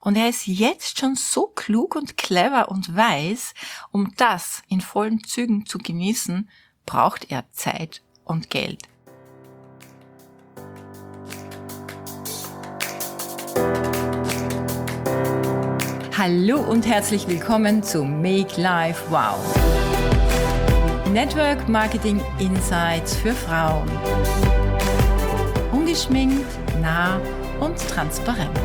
Und er ist jetzt schon so klug und clever und weiß, um das in vollen Zügen zu genießen, braucht er Zeit und Geld. Hallo und herzlich willkommen zu Make Life Wow. Network Marketing Insights für Frauen. Ungeschminkt, nah und transparent.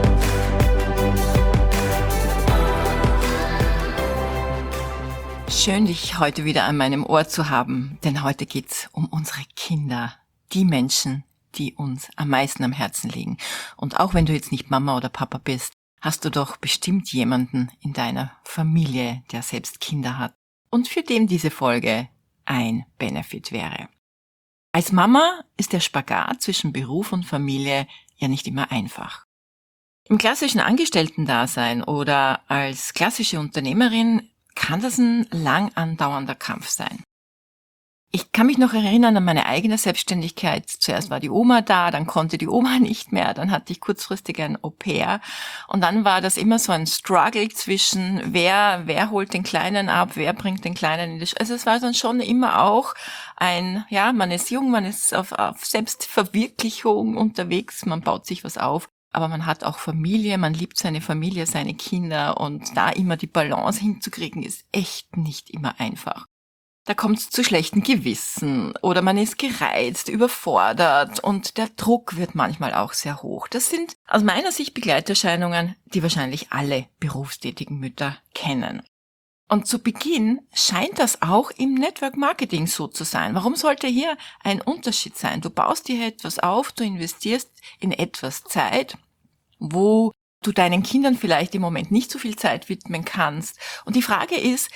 Schön, dich heute wieder an meinem Ohr zu haben, denn heute geht's um unsere Kinder, die Menschen, die uns am meisten am Herzen liegen. Und auch wenn du jetzt nicht Mama oder Papa bist, hast du doch bestimmt jemanden in deiner Familie, der selbst Kinder hat und für den diese Folge ein Benefit wäre. Als Mama ist der Spagat zwischen Beruf und Familie ja nicht immer einfach. Im klassischen Angestellten-Dasein oder als klassische Unternehmerin kann das ein lang andauernder Kampf sein. Ich kann mich noch erinnern an meine eigene Selbstständigkeit. Zuerst war die Oma da, dann konnte die Oma nicht mehr, dann hatte ich kurzfristig ein Au-pair und dann war das immer so ein Struggle zwischen wer holt den Kleinen ab, wer bringt den Kleinen in die Schule. Also es war dann schon immer auch man ist jung, man ist auf Selbstverwirklichung unterwegs, man baut sich was auf, aber man hat auch Familie, man liebt seine Familie, seine Kinder und da immer die Balance hinzukriegen, ist echt nicht immer einfach. Da kommt es zu schlechten Gewissen oder man ist gereizt, überfordert und der Druck wird manchmal auch sehr hoch. Das sind aus meiner Sicht Begleiterscheinungen, die wahrscheinlich alle berufstätigen Mütter kennen. Und zu Beginn scheint das auch im Network Marketing so zu sein. Warum sollte hier ein Unterschied sein? Du baust dir etwas auf, du investierst in etwas Zeit, wo du deinen Kindern vielleicht im Moment nicht so viel Zeit widmen kannst. Und die Frage ist,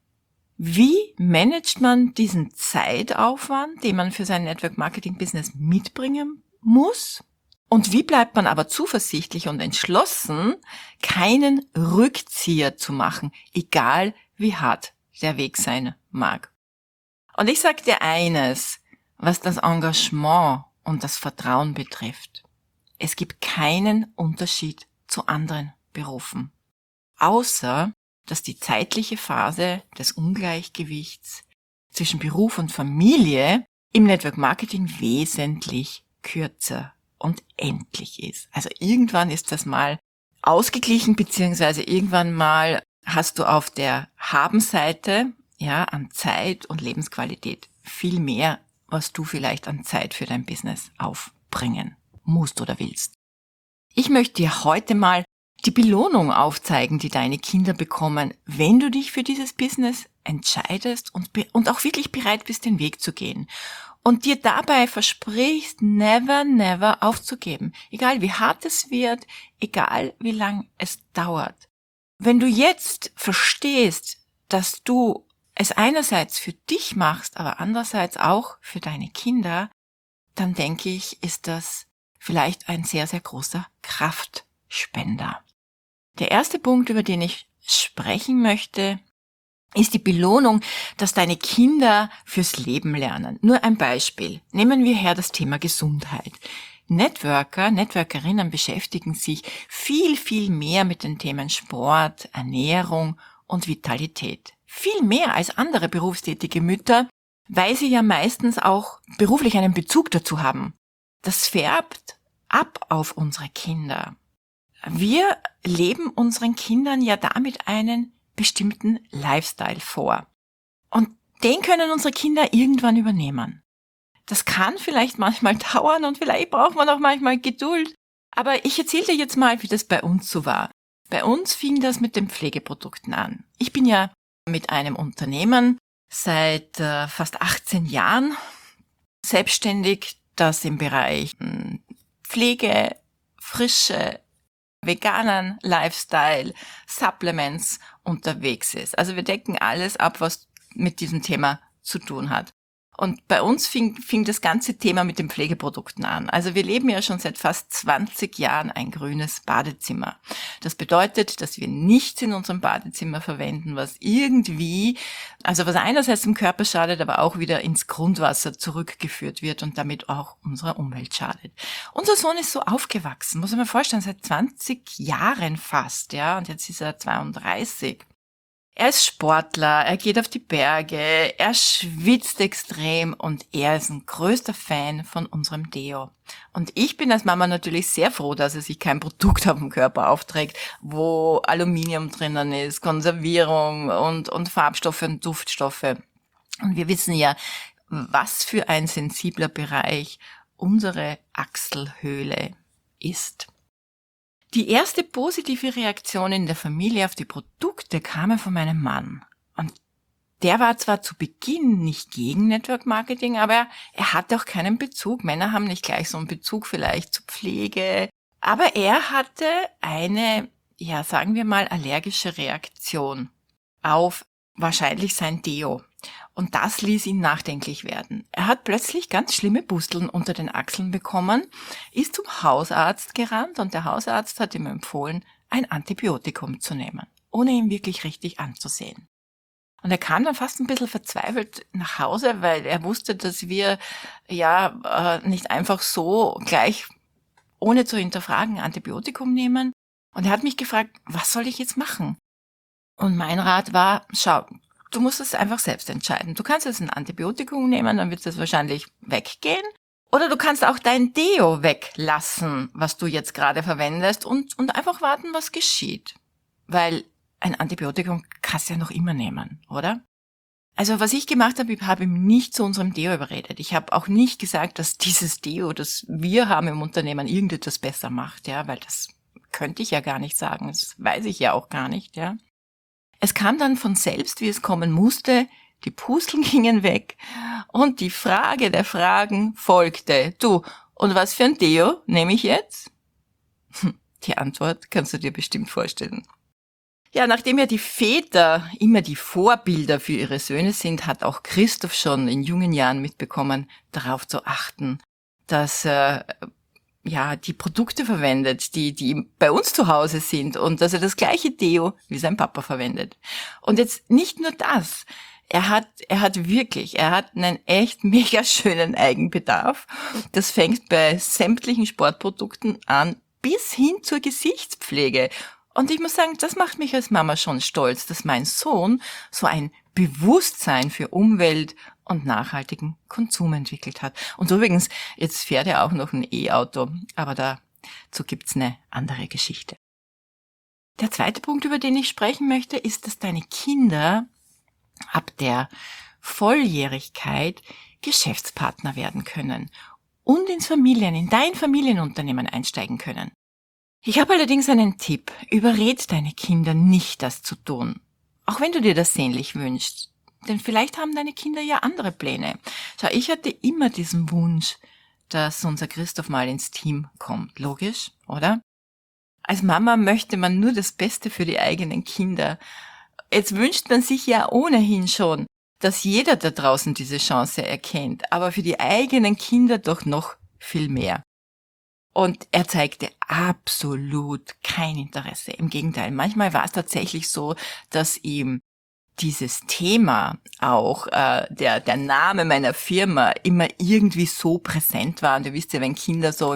wie managt man diesen Zeitaufwand, den man für sein Network-Marketing-Business mitbringen muss? Und wie bleibt man aber zuversichtlich und entschlossen, keinen Rückzieher zu machen, egal wie hart der Weg sein mag? Und ich sage dir eines, was das Engagement und das Vertrauen betrifft. Es gibt keinen Unterschied zu anderen Berufen, außer dass die zeitliche Phase des Ungleichgewichts zwischen Beruf und Familie im Network Marketing wesentlich kürzer und endlich ist. Also irgendwann ist das mal ausgeglichen, beziehungsweise irgendwann mal hast du auf der Habenseite an Zeit und Lebensqualität viel mehr, was du vielleicht an Zeit für dein Business aufbringen musst oder willst. Ich möchte dir heute mal die Belohnung aufzeigen, die deine Kinder bekommen, wenn du dich für dieses Business entscheidest und auch wirklich bereit bist, den Weg zu gehen. Und dir dabei versprichst, never aufzugeben. Egal wie hart es wird, egal wie lang es dauert. Wenn du jetzt verstehst, dass du es einerseits für dich machst, aber andererseits auch für deine Kinder, dann denke ich, ist das vielleicht ein sehr, sehr großer Kraftspender. Der erste Punkt, über den ich sprechen möchte, ist die Belohnung, dass deine Kinder fürs Leben lernen. Nur ein Beispiel. Nehmen wir her das Thema Gesundheit. Networkerinnen beschäftigen sich viel mehr mit den Themen Sport, Ernährung und Vitalität. Viel mehr als andere berufstätige Mütter, weil sie ja meistens auch beruflich einen Bezug dazu haben. Das färbt ab auf unsere Kinder. Wir leben unseren Kindern ja damit einen bestimmten Lifestyle vor. Und den können unsere Kinder irgendwann übernehmen. Das kann vielleicht manchmal dauern und vielleicht braucht man auch manchmal Geduld. Aber ich erzähle dir jetzt mal, wie das bei uns so war. Bei uns fing das mit den Pflegeprodukten an. Ich bin ja mit einem Unternehmen seit fast 18 Jahren selbstständig, das im Bereich Pflege, Frische, veganen Lifestyle, Supplements unterwegs ist. Also wir decken alles ab, was mit diesem Thema zu tun hat. Und bei uns fing das ganze Thema mit den Pflegeprodukten an. Also wir leben ja schon seit fast 20 Jahren ein grünes Badezimmer. Das bedeutet, dass wir nichts in unserem Badezimmer verwenden, was was einerseits dem Körper schadet, aber auch wieder ins Grundwasser zurückgeführt wird und damit auch unserer Umwelt schadet. Unser Sohn ist so aufgewachsen, muss man mir vorstellen, seit 20 Jahren fast, ja, und jetzt ist er 32. Er ist Sportler, er geht auf die Berge, er schwitzt extrem und er ist ein größter Fan von unserem Deo. Und ich bin als Mama natürlich sehr froh, dass er sich kein Produkt auf dem Körper aufträgt, wo Aluminium drinnen ist, Konservierung und Farbstoffe und Duftstoffe. Und wir wissen ja, was für ein sensibler Bereich unsere Achselhöhle ist. Die erste positive Reaktion in der Familie auf die Produkte kam von meinem Mann. Und der war zwar zu Beginn nicht gegen Network Marketing, aber er hatte auch keinen Bezug. Männer haben nicht gleich so einen Bezug vielleicht zur Pflege. Aber er hatte eine, ja, sagen wir mal, allergische Reaktion auf wahrscheinlich sein Deo. Und das ließ ihn nachdenklich werden. Er hat plötzlich ganz schlimme Pusteln unter den Achseln bekommen, ist zum Hausarzt gerannt und der Hausarzt hat ihm empfohlen, ein Antibiotikum zu nehmen, ohne ihn wirklich richtig anzusehen. Und er kam dann fast ein bisschen verzweifelt nach Hause, weil er wusste, dass wir nicht einfach so gleich, ohne zu hinterfragen, ein Antibiotikum nehmen. Und er hat mich gefragt, was soll ich jetzt machen? Und mein Rat war, schau, du musst es einfach selbst entscheiden. Du kannst jetzt ein Antibiotikum nehmen, dann wird es wahrscheinlich weggehen. Oder du kannst auch dein Deo weglassen, was du jetzt gerade verwendest und einfach warten, was geschieht. Weil ein Antibiotikum kannst du ja noch immer nehmen, oder? Also was ich gemacht habe, ich habe ihm nicht zu unserem Deo überredet. Ich habe auch nicht gesagt, dass dieses Deo, das wir haben im Unternehmen, irgendetwas besser macht, ja, weil das könnte ich ja gar nicht sagen. Das weiß ich ja auch gar nicht, ja. Es kam dann von selbst, wie es kommen musste, die Pusteln gingen weg und die Frage der Fragen folgte. Du, und was für ein Deo nehme ich jetzt? Die Antwort kannst du dir bestimmt vorstellen. Ja, nachdem ja die Väter immer die Vorbilder für ihre Söhne sind, hat auch Christoph schon in jungen Jahren mitbekommen, darauf zu achten, dass die Produkte verwendet, die bei uns zu Hause sind und dass er das gleiche Deo wie sein Papa verwendet. Und jetzt nicht nur das. Er hat einen echt mega schönen Eigenbedarf. Das fängt bei sämtlichen Sportprodukten an bis hin zur Gesichtspflege. Und ich muss sagen, das macht mich als Mama schon stolz, dass mein Sohn so ein Bewusstsein für Umwelt und nachhaltigen Konsum entwickelt hat. Und übrigens, jetzt fährt er auch noch ein E-Auto, aber dazu gibt's eine andere Geschichte. Der zweite Punkt, über den ich sprechen möchte, ist, dass deine Kinder ab der Volljährigkeit Geschäftspartner werden können und in dein Familienunternehmen einsteigen können. Ich habe allerdings einen Tipp. Überred deine Kinder nicht, das zu tun. Auch wenn du dir das sehnlich wünschst. Denn vielleicht haben deine Kinder ja andere Pläne. Schau, ich hatte immer diesen Wunsch, dass unser Christoph mal ins Team kommt. Logisch, oder? Als Mama möchte man nur das Beste für die eigenen Kinder. Jetzt wünscht man sich ja ohnehin schon, dass jeder da draußen diese Chance erkennt. Aber für die eigenen Kinder doch noch viel mehr. Und er zeigte absolut kein Interesse. Im Gegenteil, manchmal war es tatsächlich so, dass ihm dieses Thema auch, der Name meiner Firma immer irgendwie so präsent war. Und ihr wisst ja, wenn Kinder so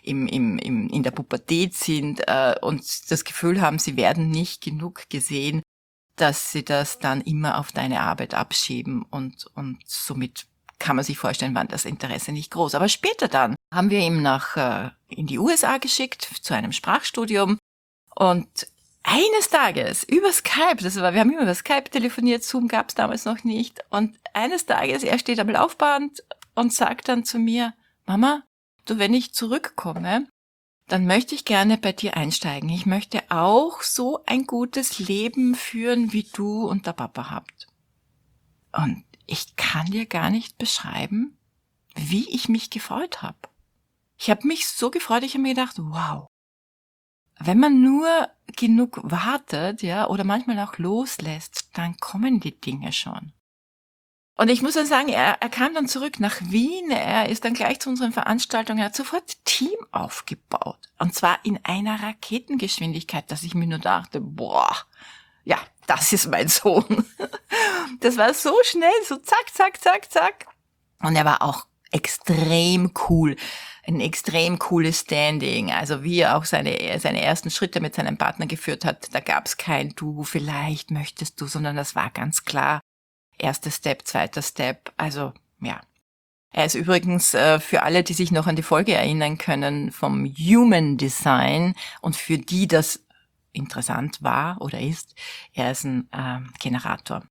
in der Pubertät sind und das Gefühl haben, sie werden nicht genug gesehen, dass sie das dann immer auf deine Arbeit abschieben und somit kann man sich vorstellen, war das Interesse nicht groß. Aber später dann haben wir ihn in die USA geschickt zu einem Sprachstudium und eines Tages über Skype, wir haben immer über Skype telefoniert, Zoom gab es damals noch nicht und eines Tages, er steht am Laufband und sagt dann zu mir, Mama, du, wenn ich zurückkomme, dann möchte ich gerne bei dir einsteigen. Ich möchte auch so ein gutes Leben führen, wie du und der Papa habt. Und ich kann dir gar nicht beschreiben, wie ich mich gefreut habe. Ich habe mich so gefreut, ich habe mir gedacht, wow, wenn man nur genug wartet, ja, oder manchmal auch loslässt, dann kommen die Dinge schon. Und ich muss dann sagen, er kam dann zurück nach Wien, er ist dann gleich zu unseren Veranstaltungen, er hat sofort Team aufgebaut. Und zwar in einer Raketengeschwindigkeit, dass ich mir nur dachte, boah, ja, das ist mein Sohn. Das war so schnell, so zack, zack, zack, zack. Und er war auch extrem cool. Ein extrem cooles Standing. Also wie er auch seine ersten Schritte mit seinem Partner geführt hat, da gab es kein Du, vielleicht möchtest du, sondern das war ganz klar. Erster Step, zweiter Step. Also ja. Er ist übrigens für alle, die sich noch an die Folge erinnern können, vom Human Design und für die das interessant war oder ist, er ist ein Generator.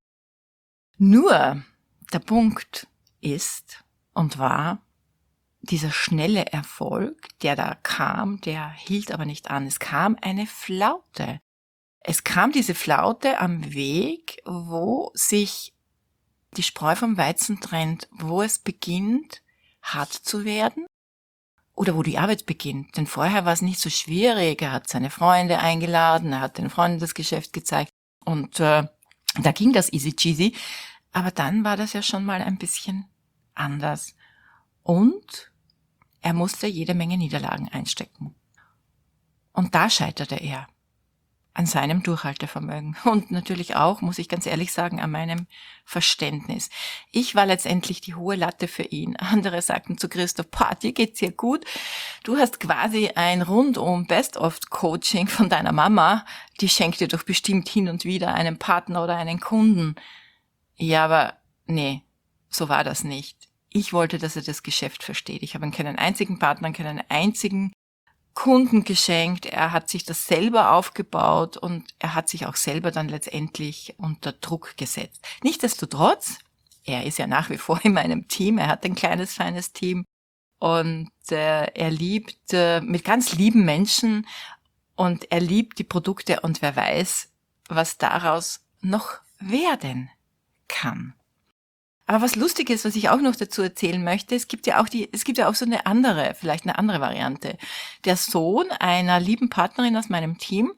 Nur der Punkt ist und war, dieser schnelle Erfolg, der da kam, der hielt aber nicht an. Es kam eine Flaute. Es kam diese Flaute am Weg, wo sich die Spreu vom Weizen trennt, wo es beginnt, hart zu werden oder wo die Arbeit beginnt. Denn vorher war es nicht so schwierig. Er hat seine Freunde eingeladen, er hat den Freunden das Geschäft gezeigt und da ging das easy cheesy. Aber dann war das ja schon mal ein bisschen anders. Und er musste jede Menge Niederlagen einstecken. Und da scheiterte er an seinem Durchhaltevermögen und natürlich auch, muss ich ganz ehrlich sagen, an meinem Verständnis. Ich war letztendlich die hohe Latte für ihn. Andere sagten zu Christoph, dir geht's hier gut. Du hast quasi ein rundum Best-of-Coaching von deiner Mama. Die schenkt dir doch bestimmt hin und wieder einen Partner oder einen Kunden. Ja, aber nee, so war das nicht. Ich wollte, dass er das Geschäft versteht. Ich habe ihm keinen einzigen Partner, keinen einzigen Kunden geschenkt. Er hat sich das selber aufgebaut und er hat sich auch selber dann letztendlich unter Druck gesetzt. Nichtsdestotrotz, er ist ja nach wie vor in meinem Team. Er hat ein kleines, feines Team und er liebt mit ganz lieben Menschen und er liebt die Produkte und wer weiß, was daraus noch werden kann. Aber was lustig ist, was ich auch noch dazu erzählen möchte, es gibt ja auch so eine andere Variante. Der Sohn einer lieben Partnerin aus meinem Team,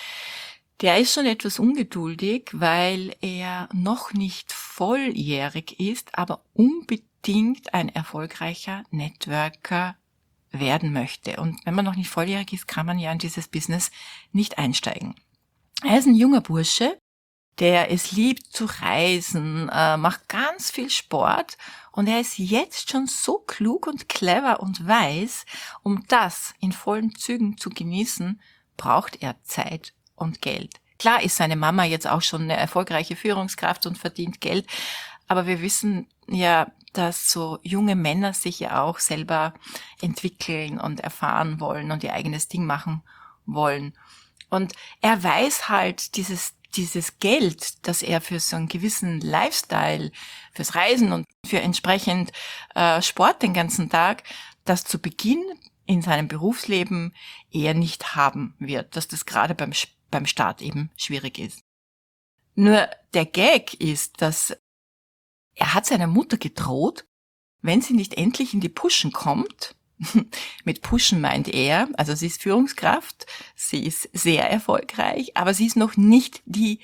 der ist schon etwas ungeduldig, weil er noch nicht volljährig ist, aber unbedingt ein erfolgreicher Networker werden möchte. Und wenn man noch nicht volljährig ist, kann man ja in dieses Business nicht einsteigen. Er ist ein junger Bursche, der es liebt zu reisen, macht ganz viel Sport und er ist jetzt schon so klug und clever und weiß, um das in vollen Zügen zu genießen, braucht er Zeit und Geld. Klar ist seine Mama jetzt auch schon eine erfolgreiche Führungskraft und verdient Geld, aber wir wissen ja, dass so junge Männer sich ja auch selber entwickeln und erfahren wollen und ihr eigenes Ding machen wollen. Und er weiß halt, dieses Geld, das er für so einen gewissen Lifestyle, fürs Reisen und für entsprechend Sport den ganzen Tag, das zu Beginn in seinem Berufsleben eher nicht haben wird, dass das gerade beim Start eben schwierig ist. Nur der Gag ist, dass er hat seiner Mutter gedroht, wenn sie nicht endlich in die Puschen kommt. Mit Pushen meint er, also sie ist Führungskraft, sie ist sehr erfolgreich, aber sie ist noch nicht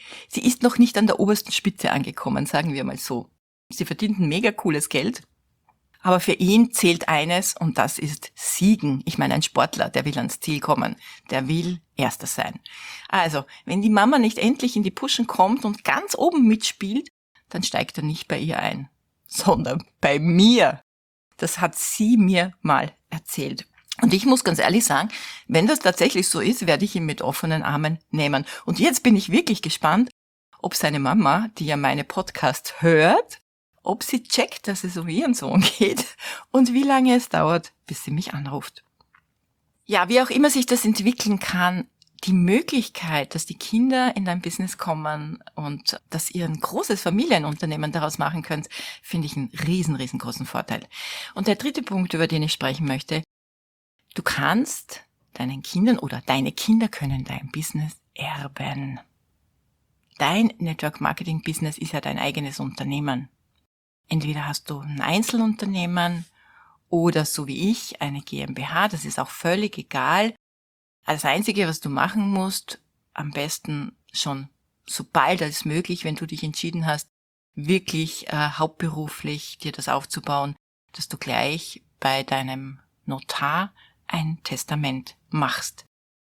an der obersten Spitze angekommen, sagen wir mal so. Sie verdient ein mega cooles Geld, aber für ihn zählt eines und das ist Siegen. Ich meine, ein Sportler, der will ans Ziel kommen, der will Erster sein. Also, wenn die Mama nicht endlich in die Puschen kommt und ganz oben mitspielt, dann steigt er nicht bei ihr ein, sondern bei mir. Das hat sie mir mal erzählt. Und ich muss ganz ehrlich sagen, wenn das tatsächlich so ist, werde ich ihn mit offenen Armen nehmen. Und jetzt bin ich wirklich gespannt, ob seine Mama, die ja meine Podcasts hört, ob sie checkt, dass es um ihren Sohn geht und wie lange es dauert, bis sie mich anruft. Ja, wie auch immer sich das entwickeln kann, die Möglichkeit, dass die Kinder in dein Business kommen und dass ihr ein großes Familienunternehmen daraus machen könnt, finde ich einen riesengroßen Vorteil. Und der dritte Punkt, über den ich sprechen möchte, du kannst deinen Kindern oder deine Kinder können dein Business erben. Dein Network Marketing Business ist ja dein eigenes Unternehmen. Entweder hast du ein Einzelunternehmen oder so wie ich eine GmbH, das ist auch völlig egal. Das Einzige, was du machen musst, am besten schon so bald als möglich, wenn du dich entschieden hast, wirklich hauptberuflich dir das aufzubauen, dass du gleich bei deinem Notar ein Testament machst.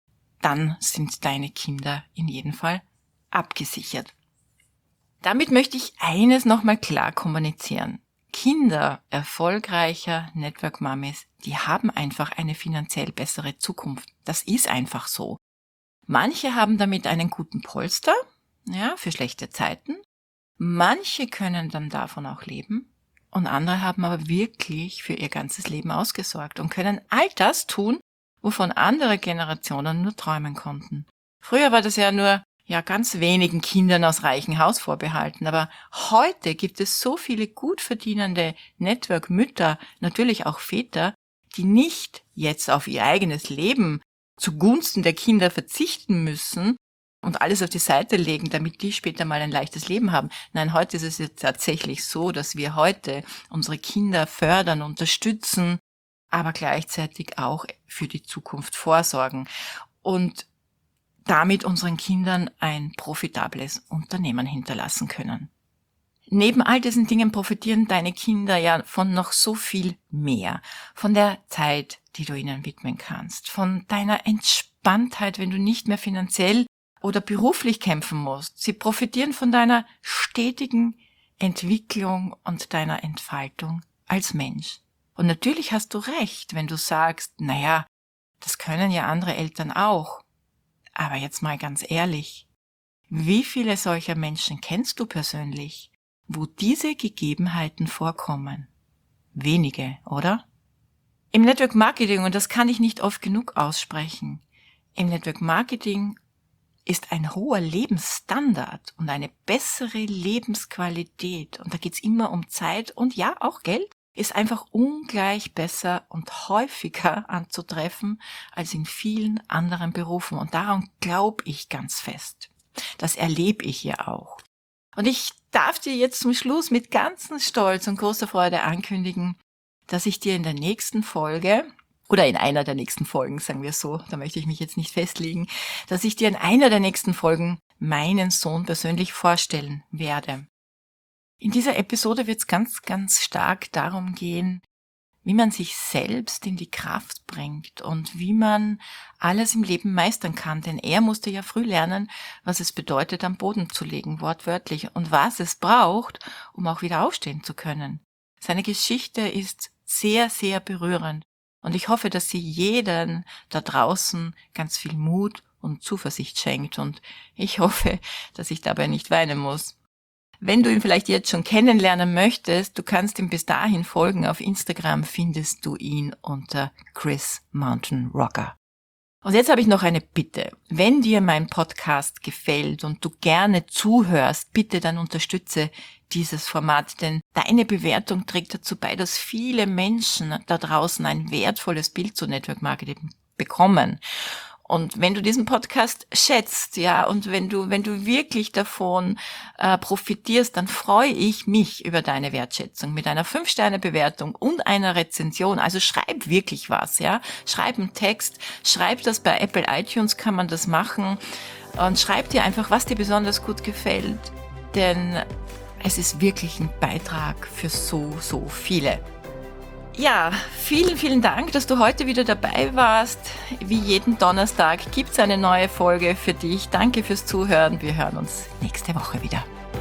Dann sind deine Kinder in jedem Fall abgesichert. Damit möchte ich eines nochmal klar kommunizieren. Kinder erfolgreicher Network Mummies, die haben einfach eine finanziell bessere Zukunft. Das ist einfach so. Manche haben damit einen guten Polster, ja, für schlechte Zeiten. Manche können dann davon auch leben und andere haben aber wirklich für ihr ganzes Leben ausgesorgt und können all das tun, wovon andere Generationen nur träumen konnten. Früher war das ja nur ganz wenigen Kindern aus reichem Haus vorbehalten, aber heute gibt es so viele gut verdienende Network-Mütter, natürlich auch Väter, die nicht jetzt auf ihr eigenes Leben zugunsten der Kinder verzichten müssen und alles auf die Seite legen, damit die später mal ein leichtes Leben haben. Nein, heute ist es jetzt tatsächlich so, dass wir heute unsere Kinder fördern, unterstützen, aber gleichzeitig auch für die Zukunft vorsorgen und damit unseren Kindern ein profitables Unternehmen hinterlassen können. Neben all diesen Dingen profitieren deine Kinder ja von noch so viel mehr. Von der Zeit, die du ihnen widmen kannst. Von deiner Entspanntheit, wenn du nicht mehr finanziell oder beruflich kämpfen musst. Sie profitieren von deiner stetigen Entwicklung und deiner Entfaltung als Mensch. Und natürlich hast du recht, wenn du sagst, das können ja andere Eltern auch. Aber jetzt mal ganz ehrlich, wie viele solcher Menschen kennst du persönlich, wo diese Gegebenheiten vorkommen? Wenige, oder? Im Network Marketing, und das kann ich nicht oft genug aussprechen, im Network Marketing ist ein hoher Lebensstandard und eine bessere Lebensqualität, und da geht's immer um Zeit und ja, auch Geld, ist einfach ungleich besser und häufiger anzutreffen als in vielen anderen Berufen. Und daran glaube ich ganz fest. Das erlebe ich ja auch. Und ich darf dir jetzt zum Schluss mit ganzem Stolz und großer Freude ankündigen, dass ich dir in der nächsten Folge, oder in einer der nächsten Folgen, sagen wir so, da möchte ich mich jetzt nicht festlegen, dass ich dir in einer der nächsten Folgen meinen Sohn persönlich vorstellen werde. In dieser Episode wird es ganz, ganz stark darum gehen, wie man sich selbst in die Kraft bringt und wie man alles im Leben meistern kann. Denn er musste ja früh lernen, was es bedeutet, am Boden zu liegen, wortwörtlich, und was es braucht, um auch wieder aufstehen zu können. Seine Geschichte ist sehr, sehr berührend. Und ich hoffe, dass sie jeden da draußen ganz viel Mut und Zuversicht schenkt. Und ich hoffe, dass ich dabei nicht weinen muss. Wenn du ihn vielleicht jetzt schon kennenlernen möchtest, du kannst ihm bis dahin folgen. Auf Instagram findest du ihn unter Chris Mountain Rocker. Und jetzt habe ich noch eine Bitte. Wenn dir mein Podcast gefällt und du gerne zuhörst, bitte dann unterstütze dieses Format, denn deine Bewertung trägt dazu bei, dass viele Menschen da draußen ein wertvolles Bild zu Network Marketing bekommen. Und wenn du diesen Podcast schätzt, und wenn du wirklich davon profitierst, dann freue ich mich über deine Wertschätzung mit einer 5-Sterne-Bewertung und einer Rezension. Also schreib wirklich was, Schreib einen Text, schreib das bei Apple iTunes, kann man das machen, und schreib dir einfach, was dir besonders gut gefällt. Denn es ist wirklich ein Beitrag für so, so viele. Ja, vielen, vielen Dank, dass du heute wieder dabei warst. Wie jeden Donnerstag gibt's eine neue Folge für dich. Danke fürs Zuhören. Wir hören uns nächste Woche wieder.